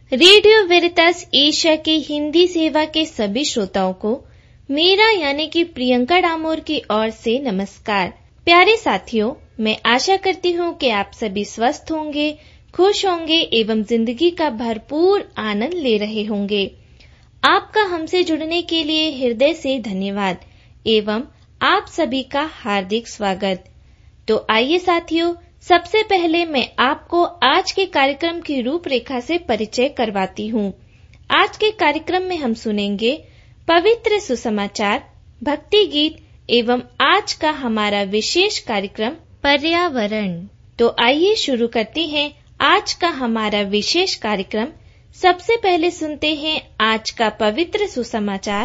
Radio वेरितास Asia के हिंदी सेवा के सभी श्रोताओं को मेरा यानी कि प्रियंका डामोर की ओर से नमस्कार। प्यारे साथियों, मैं आशा करती हूँ कि आप सभी स्वस्थ होंगे, खुश होंगे एवं जिंदगी का भरपूर आनंद ले रहे होंगे। आपका हमसे जुड़ने के लिए हृदय से धन्यवाद एवं आप सभी का हार्दिक स्वागत। तो आइए साथियों, सबसे पहले मैं आपको आज के कार्यक्रम की रूपरेखा से परिचय करवाती हूँ। आज के कार्यक्रम में हम सुनेंगे पवित्र सुसमाचार, भक्ति गीत एवं आज का हमारा विशेष कार्यक्रम पर्यावरण। तो आइए शुरू करते हैं आज का हमारा विशेष कार्यक्रम। सबसे पहले सुनते हैं आज का पवित्र सुसमाचार।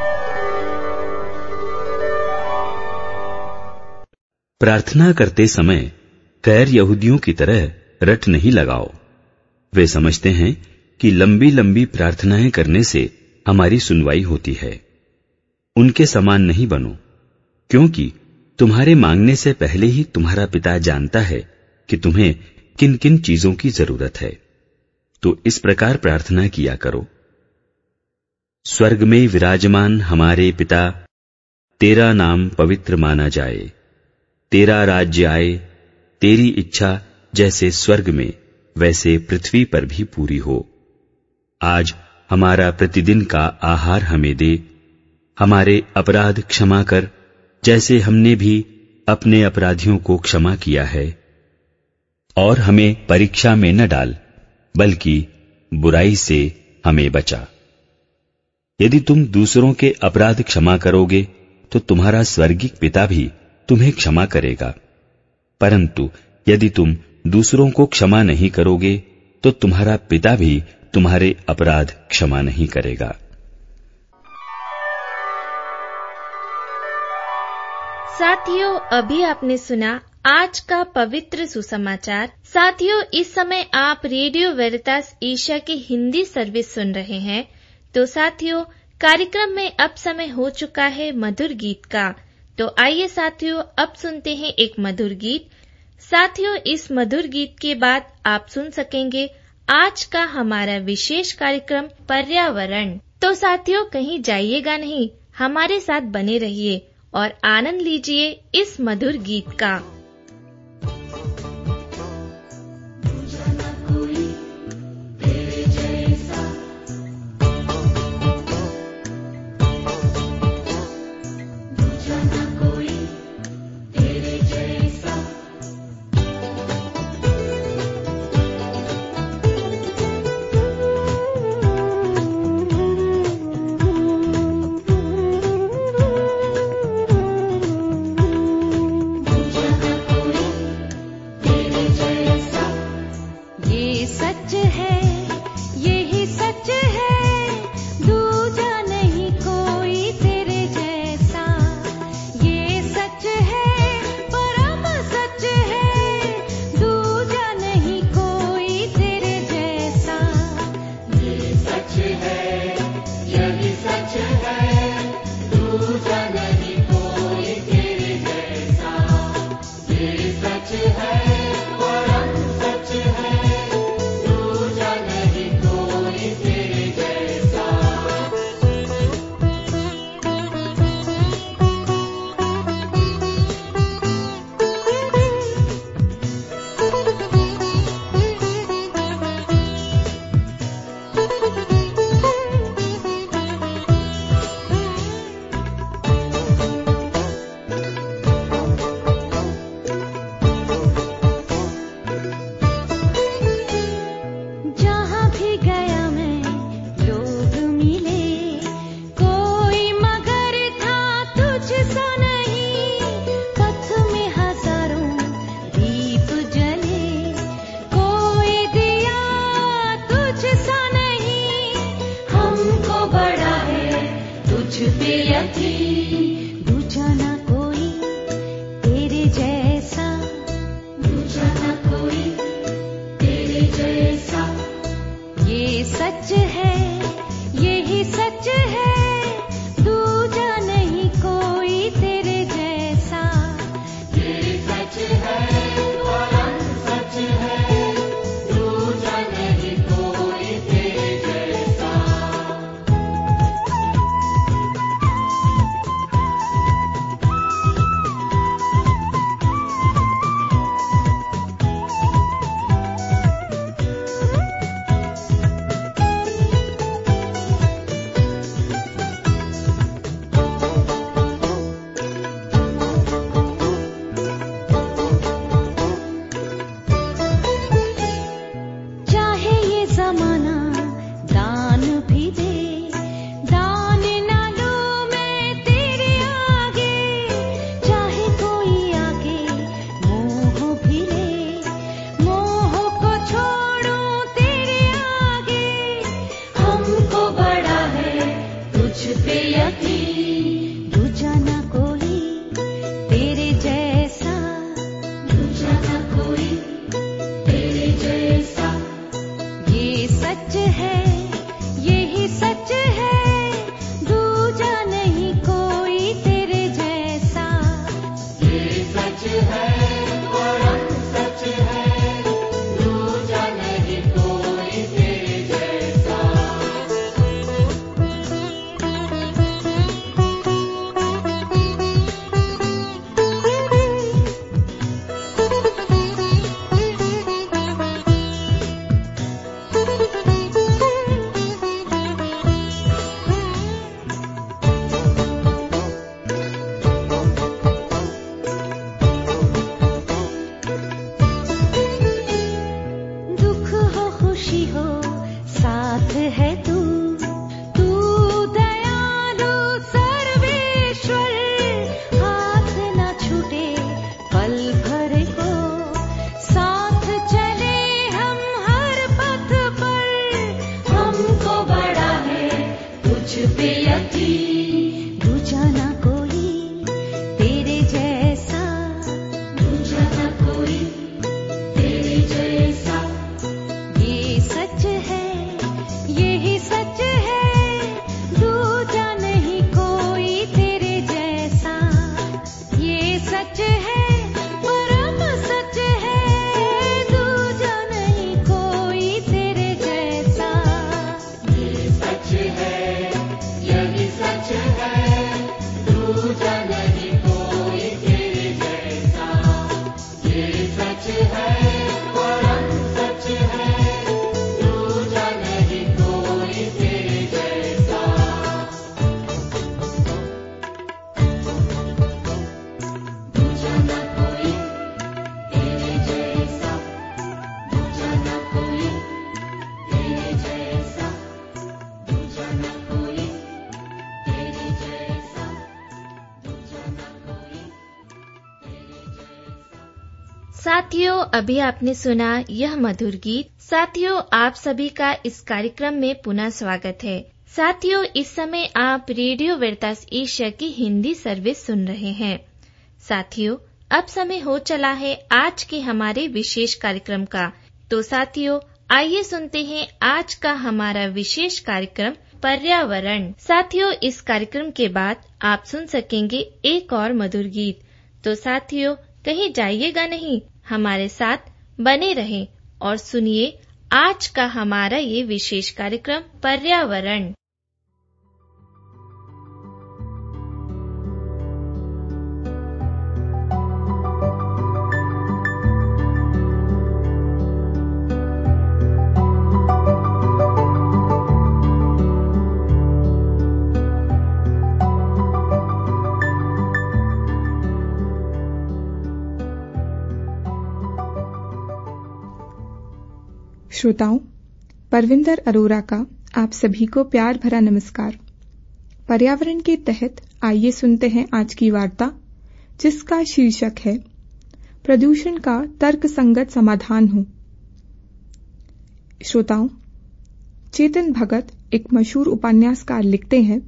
प्रार्थना करते समय गैर यहूदियों की तरह रट नहीं लगाओ। वे समझते हैं कि लंबी लंबी प्रार्थनाएं करने से हमारी सुनवाई होती है। उनके समान नहीं बनो, क्योंकि तुम्हारे मांगने से पहले ही तुम्हारा पिता जानता है कि तुम्हें किन किन चीजों की जरूरत है। तो इस प्रकार प्रार्थना किया करो। स्वर्ग में विराजमान हमारे पिता, तेरा नाम पवित्र माना जाए, तेरा राज्य आए, तेरी इच्छा जैसे स्वर्ग में वैसे पृथ्वी पर भी पूरी हो। आज हमारा प्रतिदिन का आहार हमें दे। हमारे अपराध क्षमा कर, जैसे हमने भी अपने अपराधियों को क्षमा किया है। और हमें परीक्षा में न डाल, बल्कि बुराई से हमें बचा। यदि तुम दूसरों के अपराध क्षमा करोगे तो तुम्हारा स्वर्गीय पिता भी तुम्हें क्षमा करेगा। परंतु यदि तुम दूसरों को क्षमा नहीं करोगे तो तुम्हारा पिता भी तुम्हारे अपराध क्षमा नहीं करेगा। साथियों, अभी आपने सुना आज का पवित्र सुसमाचार। साथियों, इस समय आप रेडियो वेरितास एशिया की हिंदी सर्विस सुन रहे हैं। तो साथियों, कार्यक्रम में अब समय हो चुका है मधुर गीत का। तो आइए साथियों, अब सुनते हैं एक मधुर गीत। साथियों, इस मधुर गीत के बाद आप सुन सकेंगे आज का हमारा विशेष कार्यक्रम पर्यावरण। तो साथियों, कहीं जाइएगा नहीं, हमारे साथ बने रहिए और आनंद लीजिए इस मधुर गीत का। साथियों, अभी आपने सुना यह मधुर गीत। साथियों, आप सभी का इस कार्यक्रम में पुनः स्वागत है। साथियों, इस समय आप रेडियो वेरितास एशिया की हिंदी सर्विस सुन रहे हैं। साथियों, अब समय हो चला है आज के हमारे विशेष कार्यक्रम का। तो साथियों, आइए सुनते हैं आज का हमारा विशेष कार्यक्रम पर्यावरण। साथियों, इस कार्यक्रम के बाद आप सुन सकेंगे एक और मधुर गीत। तो साथियों, कहीं जाइएगा नहीं, हमारे साथ बने रहें और सुनिए आज का हमारा ये विशेष कार्यक्रम पर्यावरण। श्रोताओं, परविंदर अरोरा का आप सभी को प्यार भरा नमस्कार। पर्यावरण के तहत आइए सुनते हैं आज की वार्ता, जिसका शीर्षक है प्रदूषण का तर्कसंगत समाधान हो। श्रोताओं, चेतन भगत एक मशहूर उपन्यासकार लिखते हैं,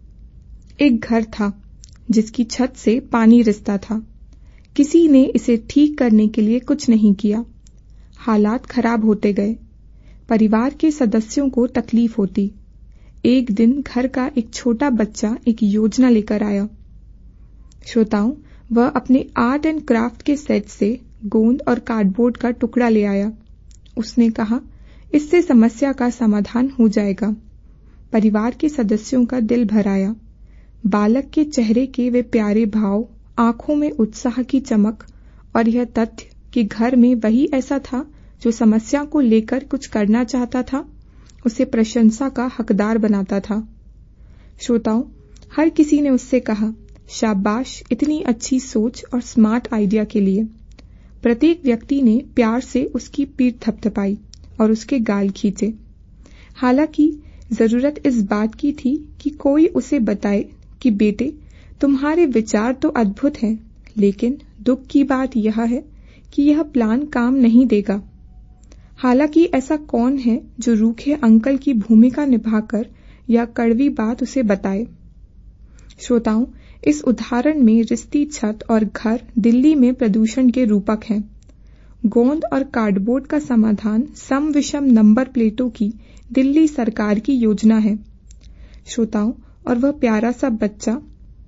एक घर था जिसकी छत से पानी रिसता था। किसी ने इसे ठीक करने के लिए कुछ नहीं किया। हालात खराब होते गए। परिवार के सदस्यों को तकलीफ होती। एक दिन घर का एक छोटा बच्चा एक योजना लेकर आया। श्रोताओं, वह अपने आर्ट एंड क्राफ्ट के सेट से गोंद और कार्डबोर्ड का टुकड़ा ले आया। उसने कहा, इससे समस्या का समाधान हो जाएगा। परिवार के सदस्यों का दिल भर आया। बालक के चेहरे के वे प्यारे भाव, आंखों में उत्साह की चमक और यह तथ्य कि घर में वही ऐसा था जो समस्या को लेकर कुछ करना चाहता था, उसे प्रशंसा का हकदार बनाता था। श्रोताओं, हर किसी ने उससे कहा, शाबाश इतनी अच्छी सोच और स्मार्ट आइडिया के लिए। प्रत्येक व्यक्ति ने प्यार से उसकी पीठ थपथपाई और उसके गाल खींचे। हालांकि जरूरत इस बात की थी कि कोई उसे बताए कि बेटे, तुम्हारे विचार तो अद्भुत हैं, लेकिन दुख की बात यह है कि यह प्लान काम नहीं देगा। हालांकि ऐसा कौन है जो रूखे अंकल की भूमिका निभाकर या कड़वी बात उसे बताए। श्रोताओं, इस उदाहरण में रिश्ती छत और घर दिल्ली में प्रदूषण के रूपक हैं। गोंद और कार्डबोर्ड का समाधान सम विषम नंबर प्लेटों की दिल्ली सरकार की योजना है। श्रोताओं, और वह प्यारा सा बच्चा,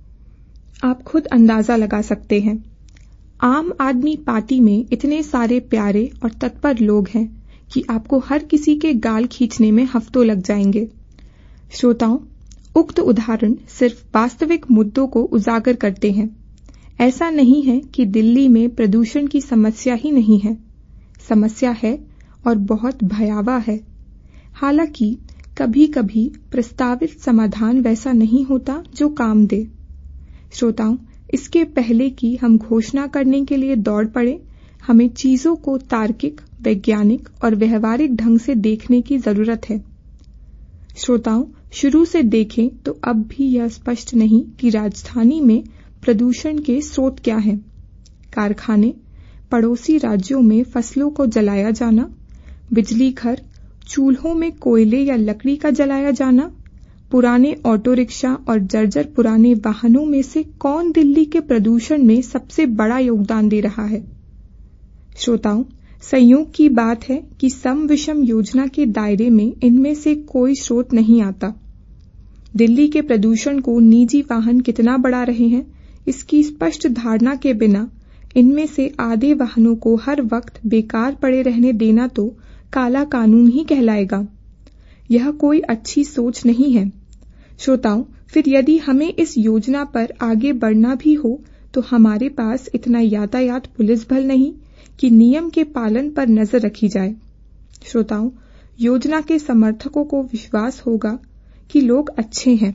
आप खुद अंदाजा लगा सकते हैं। आम आदमी पार्टी में इतने सारे प्यारे और तत्पर लोग हैं कि आपको हर किसी के गाल खींचने में हफ्तों लग जाएंगे। श्रोताओं, उक्त उदाहरण सिर्फ वास्तविक मुद्दों को उजागर करते हैं। ऐसा नहीं है कि दिल्ली में प्रदूषण की समस्या ही नहीं है। समस्या है और बहुत भयावह है। हालांकि कभी-कभी प्रस्तावित समाधान वैसा नहीं होता जो काम दे। श्रोताओं, इसके पहले कि हम घोषणा करने के लिए दौड़ पड़े, हमें चीजों को तार्किक, वैज्ञानिक और व्यवहारिक ढंग से देखने की जरूरत है। श्रोताओं, शुरू से देखें तो अब भी यह स्पष्ट नहीं कि राजधानी में प्रदूषण के स्रोत क्या हैं। कारखाने, पड़ोसी राज्यों में फसलों को जलाया जाना, बिजली घर, चूल्हों में कोयले या लकड़ी का जलाया जाना, पुराने ऑटो रिक्शा और जर्जर पुराने वाहनों में से कौन दिल्ली के प्रदूषण में सबसे बड़ा योगदान दे रहा है। श्रोताओं, संयोग की बात है कि सम विषम योजना के दायरे में इनमें से कोई स्रोत नहीं आता। दिल्ली के प्रदूषण को निजी वाहन कितना बढ़ा रहे हैं, इसकी स्पष्ट धारणा के बिना इनमें से आधे वाहनों को हर वक्त बेकार पड़े रहने देना तो काला कानून ही कहलाएगा। यह कोई अच्छी सोच नहीं है। श्रोताओं, फिर यदि हमें इस योजना पर आगे बढ़ना भी हो तो हमारे पास इतना यातायात पुलिस बल नहीं कि नियम के पालन पर नजर रखी जाए। श्रोताओं, योजना के समर्थकों को विश्वास होगा कि लोग अच्छे हैं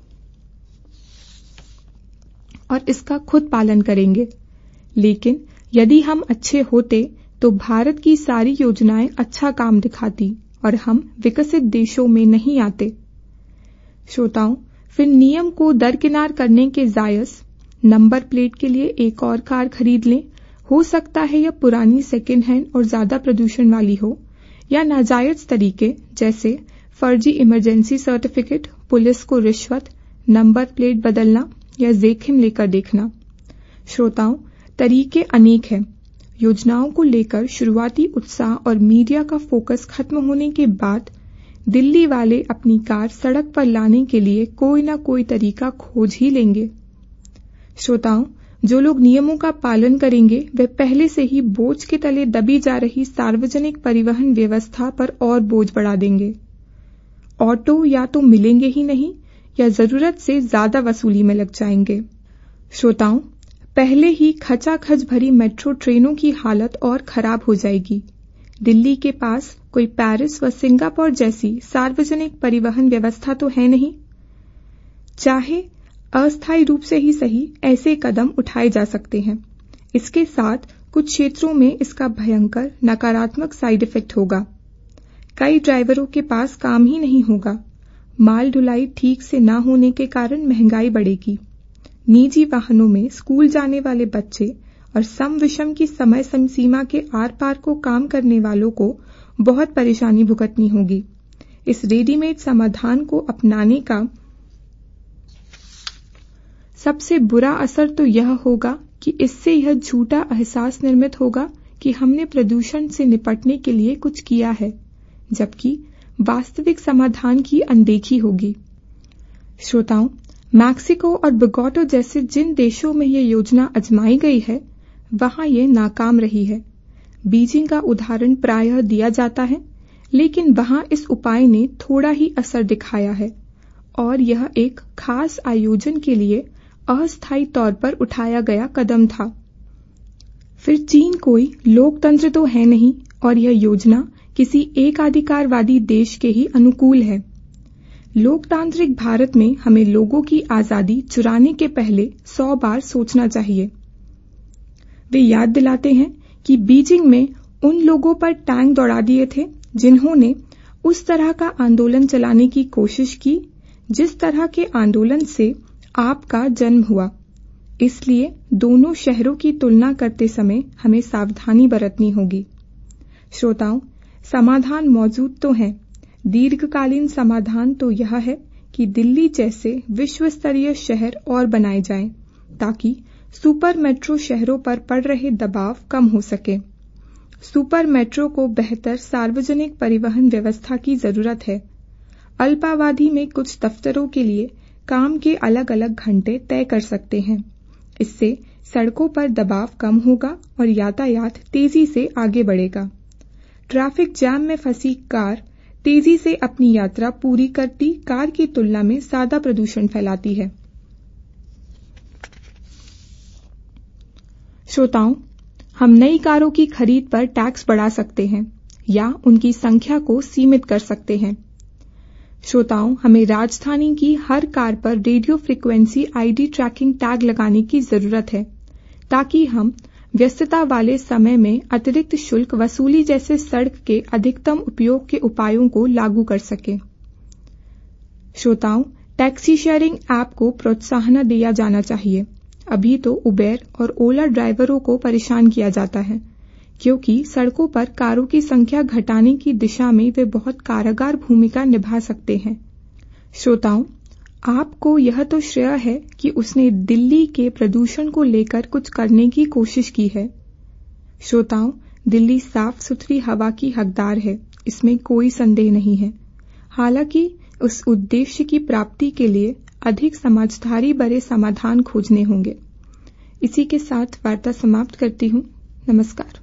और इसका खुद पालन करेंगे। लेकिन यदि हम अच्छे होते तो भारत की सारी योजनाएं अच्छा काम दिखाती और हम विकसित देशों में नहीं आते। श्रोताओं, फिर नियम को दरकिनार करने के जायज नंबर प्लेट के लिए एक और कार खरीद लें, हो सकता है यह पुरानी सेकेंड हैंड और ज्यादा प्रदूषण वाली हो, या नाजायज तरीके जैसे फर्जी इमरजेंसी सर्टिफिकेट, पुलिस को रिश्वत, नंबर प्लेट बदलना या जोखिम लेकर देखना। श्रोताओं, तरीके अनेक हैं। योजनाओं को लेकर शुरुआती उत्साह और मीडिया का फोकस खत्म होने के बाद दिल्ली वाले अपनी कार सड़क पर लाने के लिए कोई ना कोई तरीका खोज ही लेंगे। श्रोताओं, जो लोग नियमों का पालन करेंगे वे पहले से ही बोझ के तले दबी जा रही सार्वजनिक परिवहन व्यवस्था पर और बोझ बढ़ा देंगे। ऑटो या तो मिलेंगे ही नहीं या जरूरत से ज्यादा वसूली में लग जाएंगे। श्रोताओं, पहले ही खचाखच भरी मेट्रो ट्रेनों की हालत और खराब हो जाएगी। दिल्ली के पास कोई पेरिस व सिंगापुर जैसी सार्वजनिक परिवहन व्यवस्था तो है नहीं। चाहे अस्थायी रूप से ही सही, ऐसे कदम उठाए जा सकते हैं। इसके साथ कुछ क्षेत्रों में इसका भयंकर नकारात्मक साइड इफेक्ट होगा। कई ड्राइवरों के पास काम ही नहीं होगा। माल ढुलाई ठीक से न होने के कारण महंगाई बढ़ेगी। निजी वाहनों में स्कूल जाने वाले बच्चे और सम विषम की समय सीमा के आर पार को काम करने वालों को बहुत परेशानी भुगतनी होगी। इस रेडीमेड समाधान को अपनाने का सबसे बुरा असर तो यह होगा कि इससे यह झूठा एहसास निर्मित होगा कि हमने प्रदूषण से निपटने के लिए कुछ किया है, जबकि वास्तविक समाधान की अनदेखी होगी। श्रोताओं, मैक्सिको और बोगोटा जैसे जिन देशों में यह योजना आजमाई गई है, वहां यह नाकाम रही है। बीजिंग का उदाहरण प्रायः दिया जाता है, लेकिन वहां इस उपाय ने थोड़ा ही असर दिखाया है और यह एक खास आयोजन के लिए अस्थायी तौर पर उठाया गया कदम था। फिर चीन कोई लोकतंत्र तो है नहीं और यह योजना किसी एकाधिकारवादी देश के ही अनुकूल है। लोकतांत्रिक भारत में हमें लोगों की आजादी चुराने के पहले 100 बार सोचना चाहिए। वे याद दिलाते हैं कि बीजिंग में उन लोगों पर टैंक दौड़ा दिए थे जिन्होंने उस तरह का आंदोलन चलाने की कोशिश की जिस तरह के आंदोलन से आपका जन्म हुआ। इसलिए दोनों शहरों की तुलना करते समय हमें सावधानी बरतनी होगी। श्रोताओं, समाधान मौजूद तो हैं। दीर्घकालीन समाधान तो यह है कि दिल्ली जैसे विश्व स्तरीय शहर और बनाए जाएं, ताकि सुपर मेट्रो शहरों पर पड़ रहे दबाव कम हो सके। सुपर मेट्रो को बेहतर सार्वजनिक परिवहन व्यवस्था की जरूरत है। अल्पावधि में कुछ दफ्तरों के लिए काम के अलग अलग घंटे तय कर सकते हैं। इससे सड़कों पर दबाव कम होगा और यातायात तेजी से आगे बढ़ेगा। ट्रैफिक जैम में फंसी कार तेजी से अपनी यात्रा पूरी करती कार की तुलना में ज्यादा प्रदूषण फैलाती है। श्रोताओं, हम नई कारों की खरीद पर टैक्स बढ़ा सकते हैं या उनकी संख्या को सीमित कर सकते हैं। श्रोताओं, हमें राजधानी की हर कार पर radio frequency ID tracking tag लगाने की जरूरत है, ताकि हम व्यस्तता वाले समय में अतिरिक्त शुल्क वसूली जैसे सड़क के अधिकतम उपयोग के उपायों को लागू कर सकें। श्रोताओं, टैक्सी शेयरिंग ऐप को प्रोत्साहन दिया जाना चाहिए। अभी तो उबेर और ओला ड्राइवरों को परेशान किया जाता है, क्योंकि सड़कों पर कारों की संख्या घटाने की दिशा में वे बहुत कारगर भूमिका निभा सकते हैं। श्रोताओं, आपको यह तो श्रेय है कि उसने दिल्ली के प्रदूषण को लेकर कुछ करने की कोशिश की है। श्रोताओं, दिल्ली साफ सुथरी हवा की हकदार है, इसमें कोई संदेह नहीं है। हालांकि उस उद्देश्य की प्राप्ति के लिए अधिक समझदारी भरे समाधान खोजने होंगे। इसी के साथ वार्ता समाप्त करती हूँ। नमस्कार।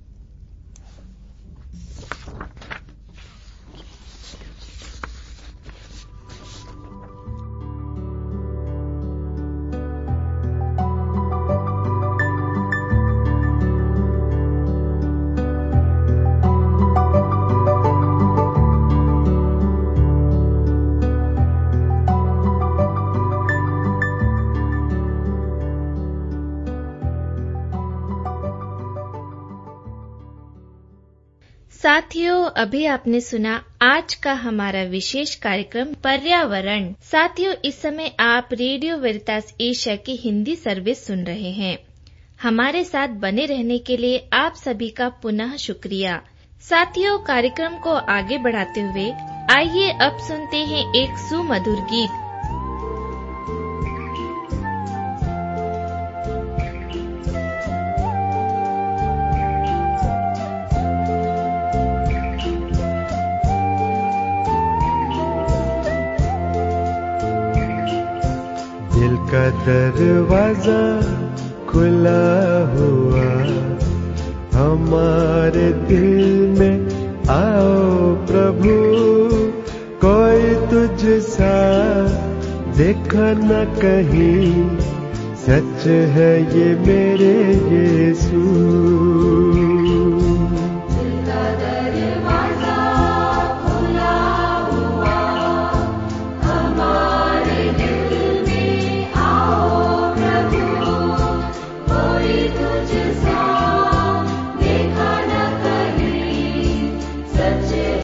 साथियों, अभी आपने सुना आज का हमारा विशेष कार्यक्रम पर्यावरण। साथियों, इस समय आप रेडियो वेरितास एशिया की हिंदी सर्विस सुन रहे हैं। हमारे साथ बने रहने के लिए आप सभी का पुनः शुक्रिया। साथियों, कार्यक्रम को आगे बढ़ाते हुए आइए अब सुनते हैं एक सुमधुर गीत। दिल का दरवाजा खुला हुआ, हमारे दिल में आओ प्रभु। कोई तुझसा देखा न कहीं, सच है ये मेरे यीशु।